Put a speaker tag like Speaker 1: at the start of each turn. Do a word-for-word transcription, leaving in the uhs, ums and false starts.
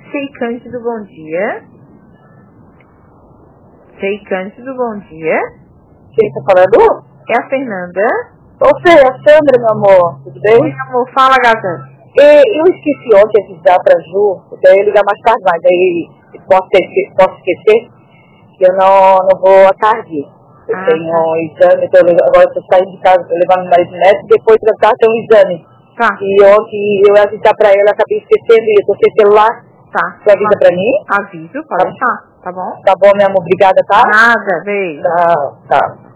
Speaker 1: Fei Cândido, bom dia. Fei Cândido, bom dia.
Speaker 2: Quem tá falando?
Speaker 1: É a Fernanda.
Speaker 2: Ô, Fê, é a Sandra, meu amor. Tudo bem?
Speaker 1: Oi, amor. Fala, gata.
Speaker 2: E, eu esqueci ontem de avisar pra Ju, porque eu ia ligar mais tarde, mas aí posso, ter, posso esquecer que eu não, não vou à tarde. Eu
Speaker 1: Ah,
Speaker 2: tenho
Speaker 1: tá.
Speaker 2: um exame, tô, agora estou saindo de casa, estou levando meu marido no médico, depois da tarde tem um exame.
Speaker 1: Tá.
Speaker 2: E ontem eu ia avisar pra ela, acabei esquecendo, e eu tô sem celular.
Speaker 1: Tá.
Speaker 2: Você avisa pra mim?
Speaker 1: Aviso, pode deixar. Tá bom?
Speaker 2: Tá bom, meu amor, obrigada, tá?
Speaker 1: Nada, beijo.
Speaker 2: Tá, tá.